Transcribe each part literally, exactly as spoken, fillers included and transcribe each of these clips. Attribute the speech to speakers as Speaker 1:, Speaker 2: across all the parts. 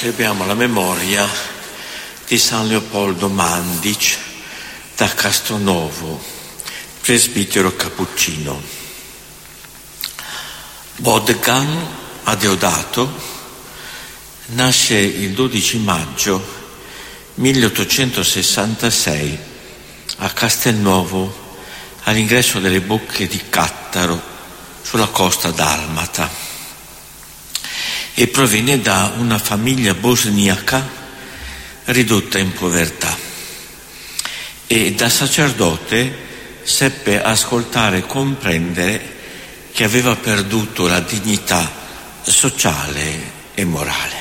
Speaker 1: celebriamo la memoria di San Leopoldo Mandic da Castronovo, presbitero cappuccino. Bodgan a Deodato nasce il dodici maggio milleottocentosessantasei a Castelnuovo, all'ingresso delle Bocche di Cattaro, sulla costa dalmata, e proviene da una famiglia bosniaca ridotta in povertà, e da sacerdote seppe ascoltare e comprendere che aveva perduto la dignità sociale e morale.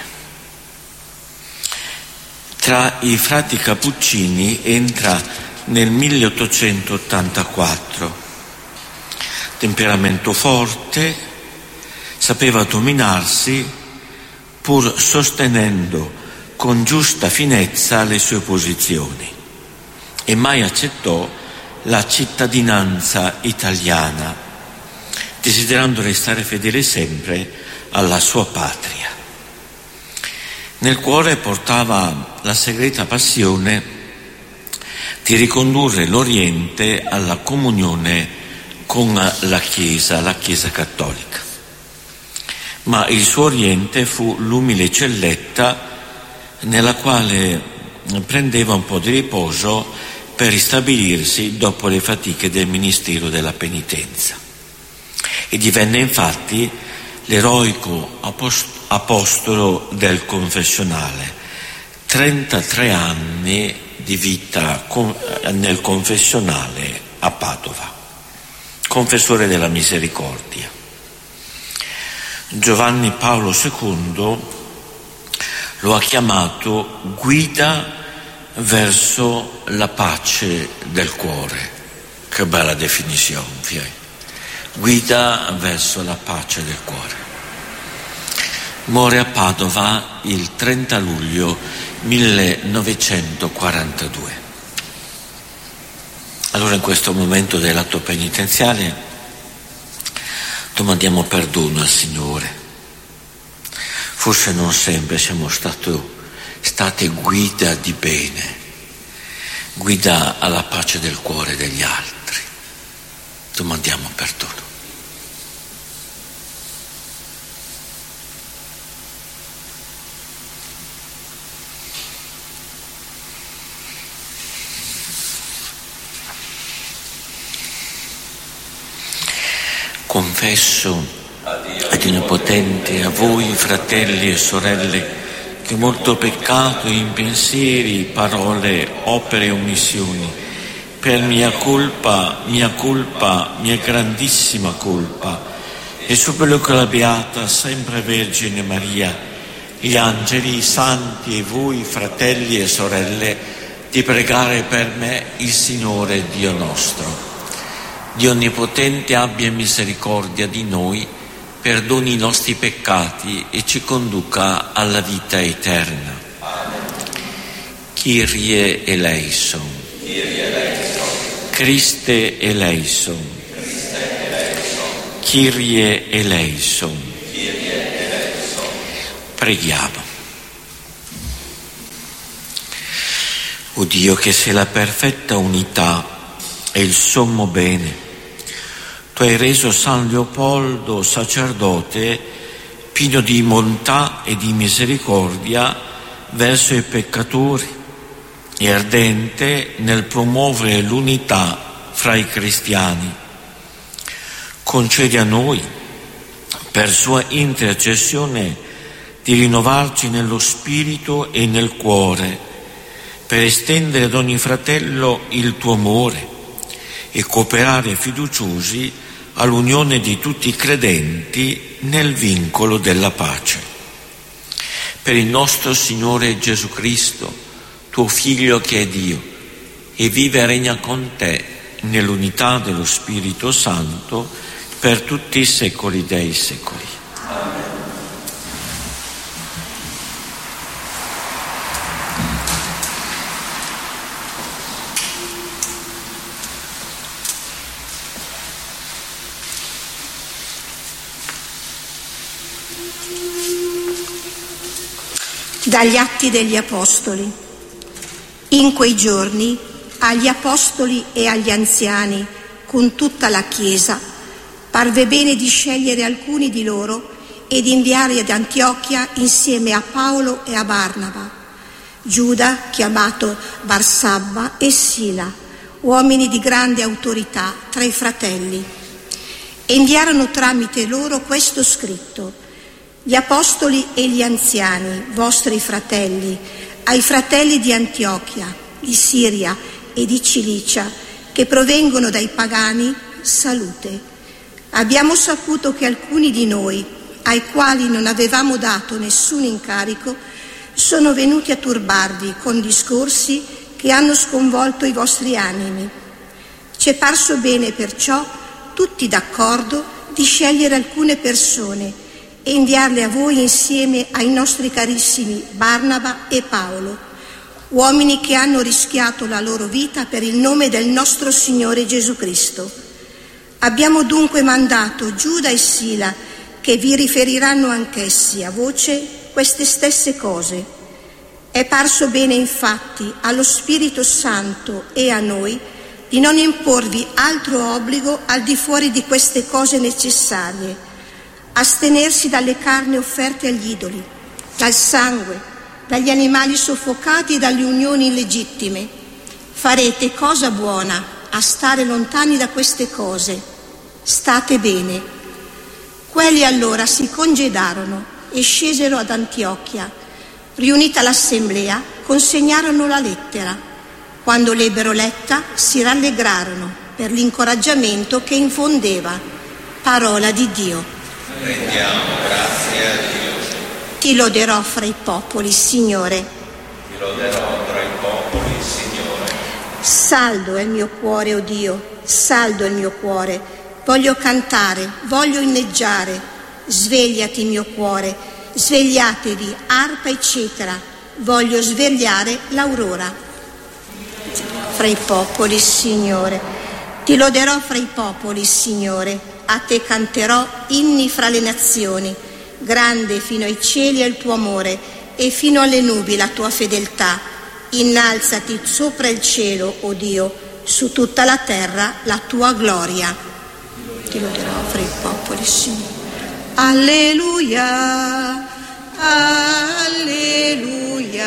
Speaker 1: Tra i frati cappuccini entra nel milleottocentottantaquattro. Temperamento forte, sapeva dominarsi pur sostenendo con giusta finezza le sue posizioni, e mai accettò la cittadinanza italiana, desiderando restare fedele sempre alla sua patria. Nel cuore portava la segreta passione di ricondurre l'Oriente alla comunione con la Chiesa, la Chiesa cattolica. Ma il suo Oriente fu l'umile celletta nella quale prendeva un po' di riposo per ristabilirsi dopo le fatiche del ministero della penitenza. E divenne infatti l'eroico apostolo del confessionale, trentatré anni di vita nel confessionale a Padova, confessore della misericordia. Giovanni Paolo secondo lo ha chiamato guida verso la pace del cuore. Che bella definizione, fiai. Guida verso la pace del cuore. Muore a Padova il trenta luglio millenovecentoquarantadue. Allora, in questo momento dell'atto penitenziale domandiamo perdono al Signore. Forse non sempre siamo stato, state guida di bene, guida alla pace del cuore degli altri. Domandiamo perdono. Confesso a Dio Onnipotente, a voi fratelli e sorelle, che molto peccato in pensieri, parole, opere e omissioni, per mia colpa, mia colpa, mia grandissima colpa, e supplico la Beata sempre Vergine Maria, gli angeli, i santi e voi fratelli e sorelle, di pregare per me il Signore Dio nostro. Dio Onnipotente abbia misericordia di noi, perdoni i nostri peccati e ci conduca alla vita eterna. Kyrie eleison. Christe eleison. Kyrie eleison. Preghiamo. O Dio, che sei la perfetta unità e il sommo bene, tu hai reso San Leopoldo sacerdote pieno di bontà e di misericordia verso i peccatori e ardente nel promuovere l'unità fra i cristiani. Concedi a noi, per sua intercessione, di rinnovarci nello spirito e nel cuore, per estendere ad ogni fratello il tuo amore e cooperare fiduciosi all'unione di tutti i credenti nel vincolo della pace. Per il nostro Signore Gesù Cristo, tuo Figlio che è Dio, e vive e regna con te nell'unità dello Spirito Santo per tutti i secoli dei secoli. Amen.
Speaker 2: Dagli Atti degli Apostoli. In quei giorni agli Apostoli e agli anziani, con tutta la Chiesa, parve bene di scegliere alcuni di loro e di inviarli ad Antiochia insieme a Paolo e a Barnaba, Giuda, chiamato Barsabba, e Sila, uomini di grande autorità tra i fratelli. E inviarono tramite loro questo scritto: gli apostoli e gli anziani, vostri fratelli, ai fratelli di Antiochia, di Siria e di Cilicia, che provengono dai pagani, salute. Abbiamo saputo che alcuni di noi, ai quali non avevamo dato nessun incarico, sono venuti a turbarvi con discorsi che hanno sconvolto i vostri animi. Ci è parso bene perciò, tutti d'accordo, di scegliere alcune persone e inviarle a voi insieme ai nostri carissimi Barnaba e Paolo, uomini che hanno rischiato la loro vita per il nome del nostro Signore Gesù Cristo. Abbiamo dunque mandato Giuda e Sila, che vi riferiranno anch'essi a voce queste stesse cose. È parso bene infatti allo Spirito Santo e a noi di non imporvi altro obbligo al di fuori di queste cose necessarie: astenersi dalle carni offerte agli idoli, dal sangue, dagli animali soffocati e dalle unioni illegittime. Farete cosa buona a stare lontani da queste cose. State bene. Quelli allora si congedarono e scesero ad Antiochia. Riunita l'assemblea, consegnarono la lettera. Quando l'ebbero letta, si rallegrarono per l'incoraggiamento che infondeva. Parola di Dio.
Speaker 3: Rendiamo grazie a Dio.
Speaker 2: Ti loderò fra i popoli, Signore.
Speaker 3: Ti loderò tra i popoli, Signore.
Speaker 2: Saldo è il mio cuore, o Dio, saldo è il mio cuore. Voglio cantare, voglio inneggiare. Svegliati, mio cuore, svegliatevi, arpa e citara. Voglio svegliare l'aurora. Fra i popoli, Signore. Ti loderò fra i popoli, Signore. A te canterò inni fra le nazioni. Grande fino ai cieli è il tuo amore e fino alle nubi la tua fedeltà. Innalzati sopra il cielo, o Dio, su tutta la terra la tua gloria. Ti loderò fra i popoli, Signore. Alleluia, alleluia,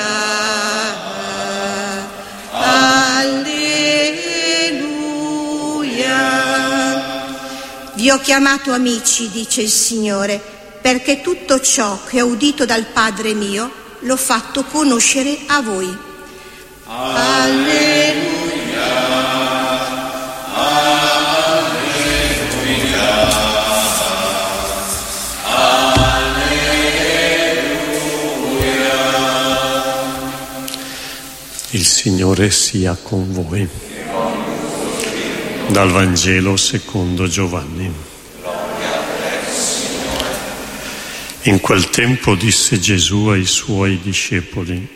Speaker 2: alleluia. Vi ho chiamato amici, dice il Signore, perché tutto ciò che ho udito dal Padre mio l'ho fatto conoscere a voi.
Speaker 3: Alleluia, alleluia, alleluia.
Speaker 4: Il Signore sia con voi. Dal Vangelo secondo Giovanni. In quel tempo disse Gesù ai suoi discepoli: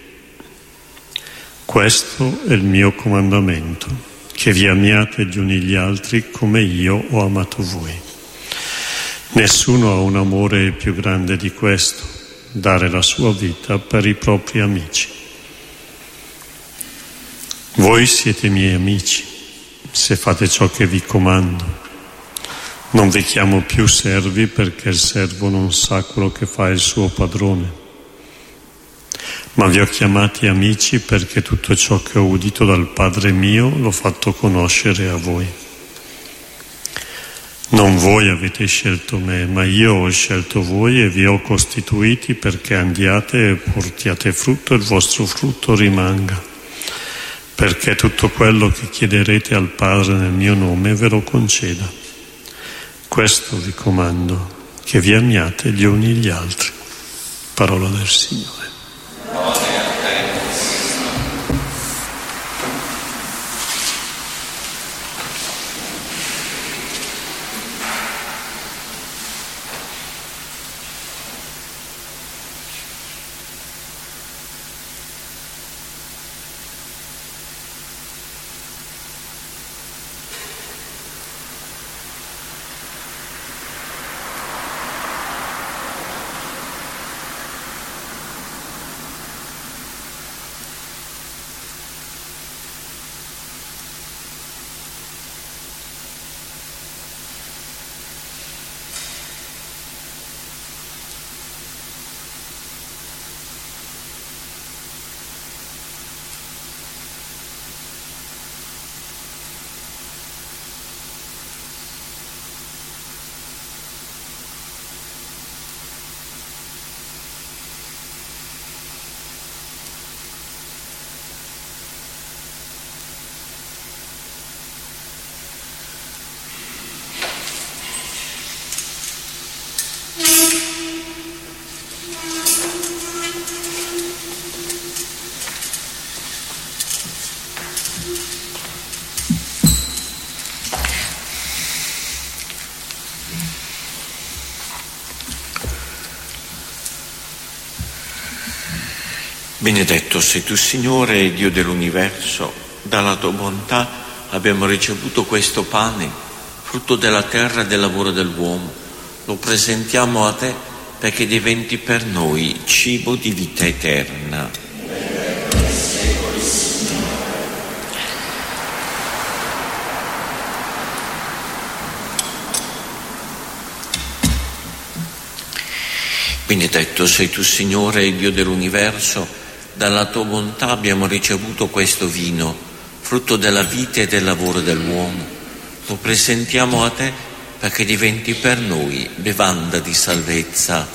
Speaker 4: questo è il mio comandamento, che vi amiate gli uni gli altri come io ho amato voi. Nessuno ha un amore più grande di questo, dare la sua vita per i propri amici. Voi siete miei amici se fate ciò che vi comando. Non vi chiamo più servi, perché il servo non sa quello che fa il suo padrone, ma vi ho chiamati amici, perché tutto ciò che ho udito dal Padre mio l'ho fatto conoscere a voi. Non voi avete scelto me, ma io ho scelto voi e vi ho costituiti perché andiate e portiate frutto e il vostro frutto rimanga, perché tutto quello che chiederete al Padre nel mio nome ve lo conceda. Questo vi comando, che vi amiate gli uni gli altri. Parola del Signore.
Speaker 1: Benedetto sei tu, Signore, Dio dell'universo. Dalla tua bontà abbiamo ricevuto questo pane, frutto della terra e del lavoro dell'uomo. Lo presentiamo a te perché diventi per noi cibo di vita eterna. Benedetto sei tu, Signore, Dio dell'universo. Dalla tua bontà abbiamo ricevuto questo vino, frutto della vita e del lavoro dell'uomo. Lo presentiamo a te perché diventi per noi bevanda di salvezza.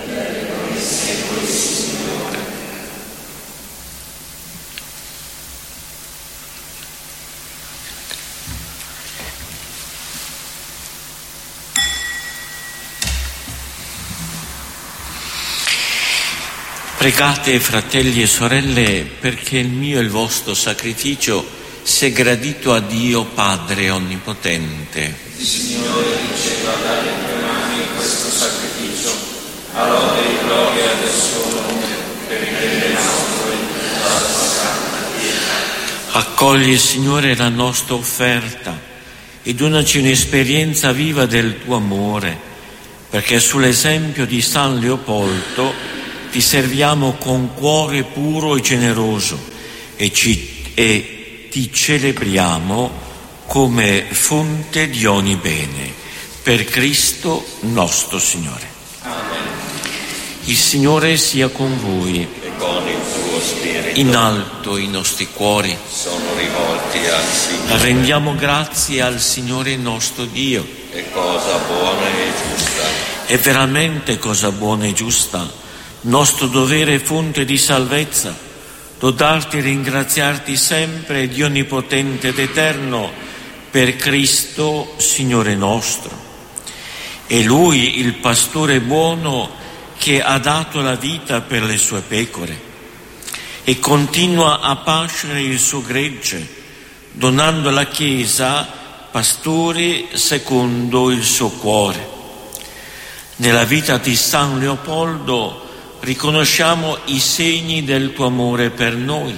Speaker 1: Pregate, fratelli e sorelle, perché il mio e il vostro sacrificio sia gradito a Dio Padre Onnipotente.
Speaker 3: Il Signore riceva dalle tue mani questo sacrificio, a lode e gloria del suo nome, per il bene nostro e della sua santa pietà.
Speaker 1: Accogli, Signore, la nostra offerta e donaci un'esperienza viva del tuo amore, perché sull'esempio di San Leopoldo ti serviamo con cuore puro e generoso e, ci, e ti celebriamo come fonte di ogni bene. Per Cristo nostro Signore.
Speaker 3: Amen.
Speaker 1: Il Signore sia con voi.
Speaker 3: E con il tuo spirito.
Speaker 1: In alto i nostri cuori
Speaker 3: Sono rivolti al Signore.
Speaker 1: rendiamo grazie al Signore nostro Dio.
Speaker 3: È cosa buona e giusta.
Speaker 1: È veramente cosa buona e giusta, nostro dovere e fonte di salvezza, lodarti e ringraziarti sempre, Dio onnipotente ed eterno, per Cristo, Signore nostro. È Lui il pastore buono che ha dato la vita per le sue pecore e continua a pascere il suo gregge, donando alla Chiesa pastori secondo il suo cuore. Nella vita di San Leopoldo riconosciamo i segni del tuo amore per noi,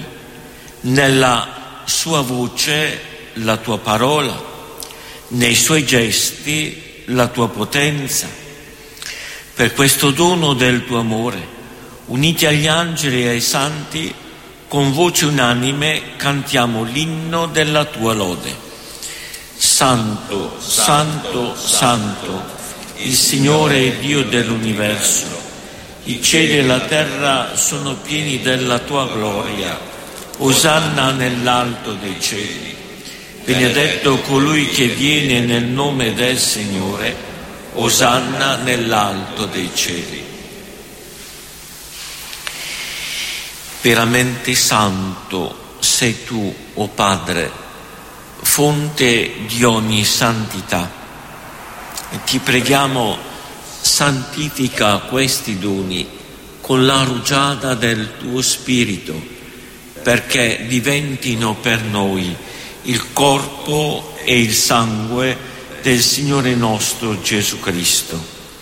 Speaker 1: nella sua voce la tua parola, nei suoi gesti la tua potenza. Per questo dono del tuo amore, uniti agli angeli e ai santi, con voce unanime cantiamo l'inno della tua lode. Santo, santo, santo, il Signore è Dio dell'universo. I cieli e la terra sono pieni della tua gloria. Osanna nell'alto dei cieli. Benedetto colui che viene nel nome del Signore. Osanna nell'alto dei cieli. Veramente santo sei tu, o Padre, fonte di ogni santità. E ti preghiamo, santifica questi doni con la rugiada del tuo Spirito, perché diventino per noi il corpo e il sangue del Signore nostro Gesù Cristo.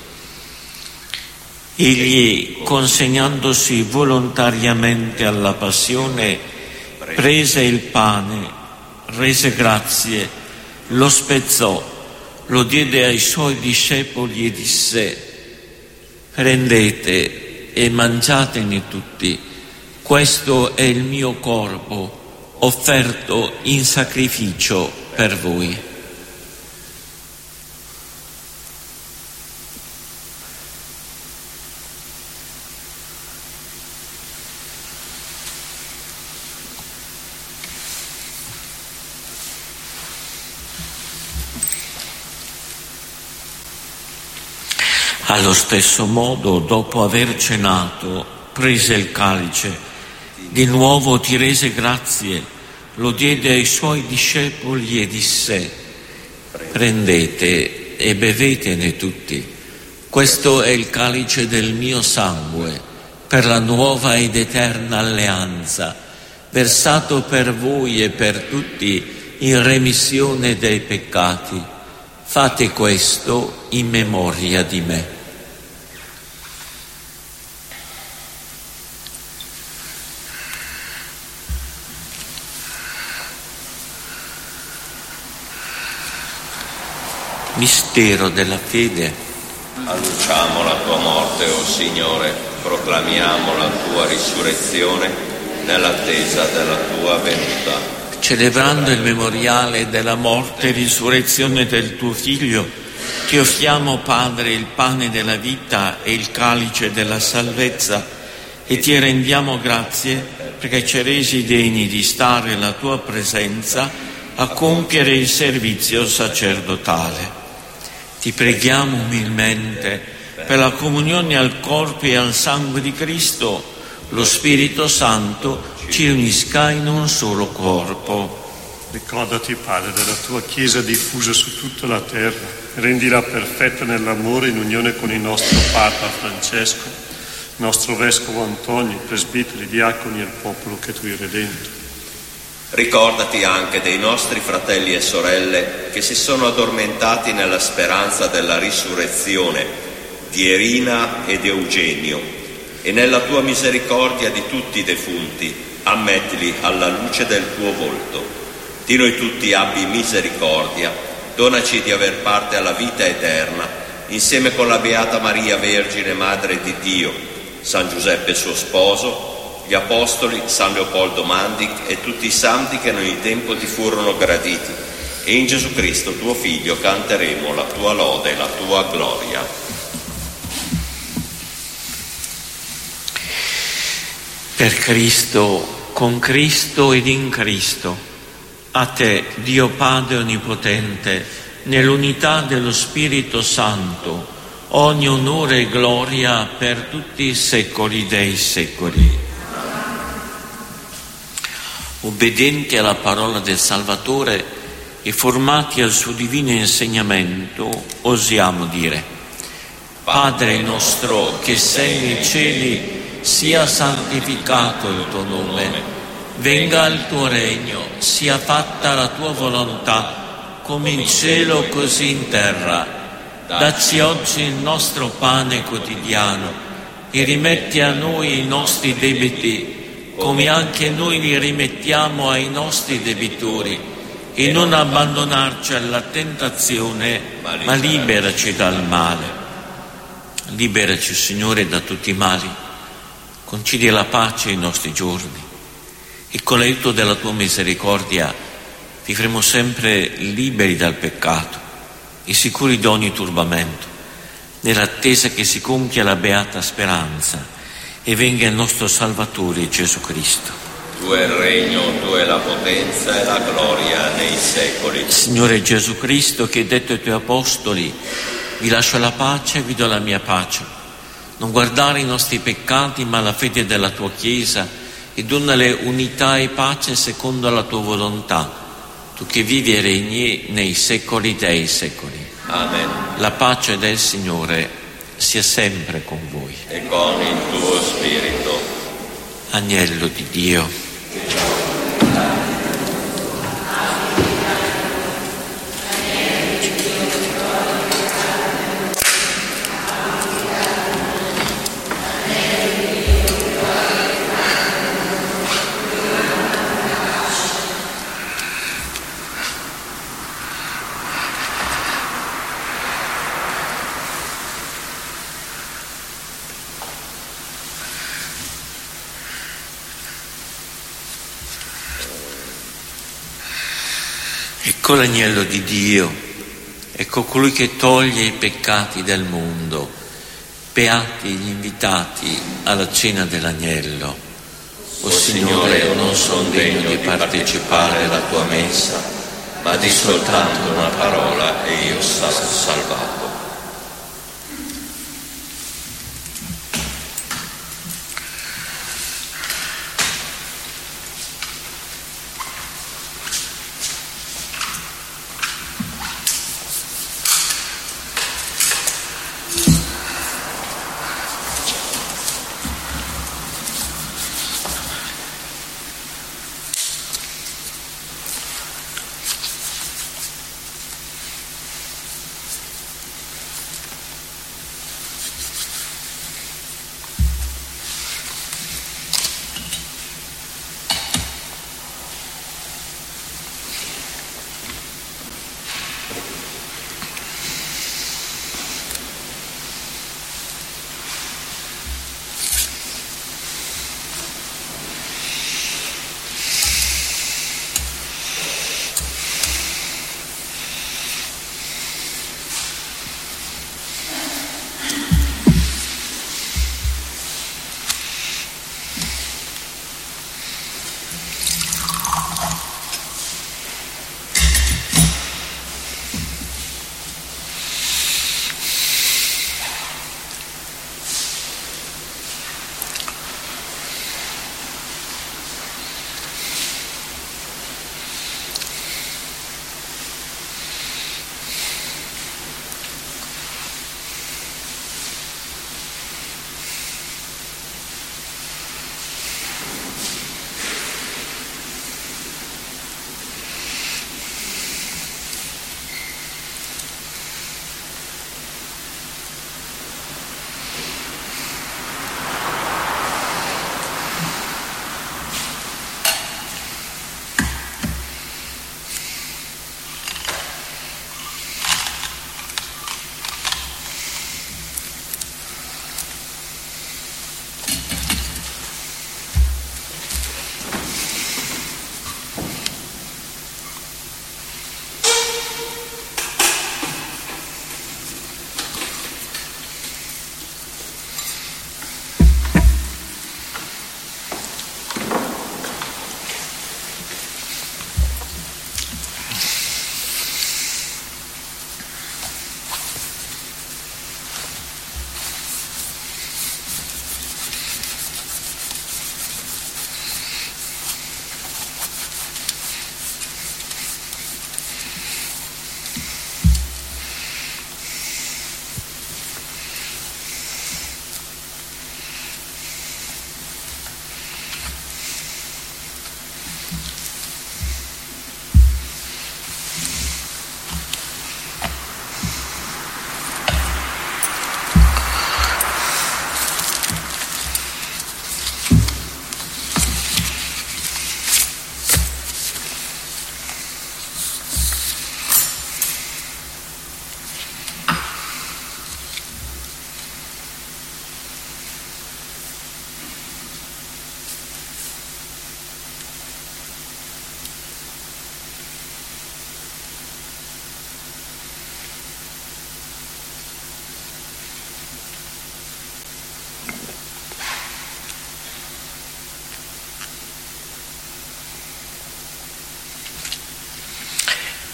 Speaker 1: Egli, consegnandosi volontariamente alla passione, prese il pane, rese grazie, lo spezzò, lo diede ai suoi discepoli e disse: prendete e mangiatene tutti, questo è il mio corpo offerto in sacrificio per voi. Allo stesso modo, dopo aver cenato, prese il calice, di nuovo ti rese grazie, lo diede ai suoi discepoli e disse: prendete e bevetene tutti, questo è il calice del mio sangue, per la nuova ed eterna alleanza, versato per voi e per tutti in remissione dei peccati. Fate questo in memoria di me. Mistero della fede.
Speaker 3: Annunciamo la tua morte, o Signore, proclamiamo la tua risurrezione nell'attesa della tua venuta.
Speaker 1: Celebrando il memoriale della morte e risurrezione del tuo Figlio, ti offriamo, Padre, il pane della vita e il calice della salvezza e ti rendiamo grazie perché ci hai resi degni di stare alla tua presenza a compiere il servizio sacerdotale. Ti preghiamo umilmente per la comunione al corpo e al sangue di Cristo, lo Spirito Santo ci unisca in un solo corpo.
Speaker 4: Ricordati, Padre, della tua Chiesa diffusa su tutta la terra, rendila perfetta nell'amore in unione con il nostro Papa Francesco, il nostro Vescovo Antonio, i presbiteri, i diaconi e il popolo che tu hai redento.
Speaker 3: Ricordati anche dei nostri fratelli e sorelle che si sono addormentati nella speranza della risurrezione, di Erina ed Eugenio, e nella tua misericordia di tutti i defunti, ammettili alla luce del tuo volto. Di noi tutti abbi misericordia, donaci di aver parte alla vita eterna, insieme con la Beata Maria Vergine, Madre di Dio, San Giuseppe suo sposo, gli Apostoli, San Leopoldo Mandic e tutti i santi che in ogni tempo ti furono graditi, e in Gesù Cristo tuo Figlio canteremo la tua lode e la tua gloria.
Speaker 1: Per Cristo, con Cristo ed in Cristo, a te, Dio Padre Onnipotente, nell'unità dello Spirito Santo, ogni onore e gloria per tutti i secoli dei secoli. Obbedienti alla parola del Salvatore e formati al suo divino insegnamento, osiamo dire: Padre nostro che sei nei cieli, sia santificato il tuo nome, venga il tuo regno, sia fatta la tua volontà, come in cielo così in terra. Dacci oggi il nostro pane quotidiano e rimetti a noi i nostri debiti, come anche noi li rimettiamo ai nostri debitori, e non abbandonarci alla tentazione, ma liberaci dal male. Liberaci, Signore, da tutti i mali, concedi la pace ai nostri giorni, e con l'aiuto della tua misericordia vivremo sempre liberi dal peccato e sicuri di ogni turbamento, nell'attesa che si compia la beata speranza e venga il nostro Salvatore Gesù Cristo.
Speaker 3: Tuo è il regno, tua è la potenza e la gloria nei secoli.
Speaker 1: Signore Gesù Cristo, che hai detto ai tuoi apostoli: vi lascio la pace, vi do la mia pace. Non guardare i nostri peccati, ma la fede della tua Chiesa, e donale unità e pace secondo la tua volontà, tu che vivi e regni nei secoli dei secoli.
Speaker 3: Amen.
Speaker 1: La pace del Signore sia sempre con voi.
Speaker 3: E con il tuo spirito.
Speaker 1: Agnello di Dio. Ecco l'agnello di Dio, ecco colui che toglie i peccati del mondo. Beati gli invitati alla cena dell'agnello. O Signore, io non sono degno di partecipare alla tua messa, ma di soltanto una parola e io sarò salvato.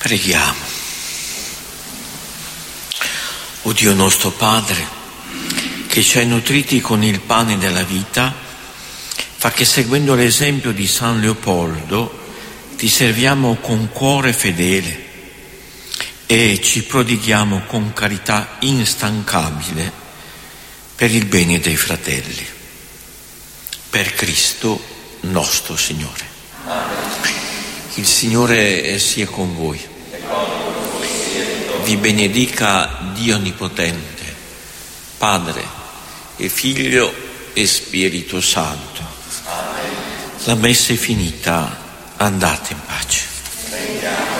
Speaker 1: Preghiamo. O Dio nostro Padre, che ci hai nutriti con il pane della vita, fa che seguendo l'esempio di San Leopoldo ti serviamo con cuore fedele e ci prodighiamo con carità instancabile per il bene dei fratelli. Per Cristo nostro Signore. Il Signore sia con voi. Vi benedica Dio Onnipotente, Padre e Figlio e Spirito Santo. La messa è finita, andate in pace.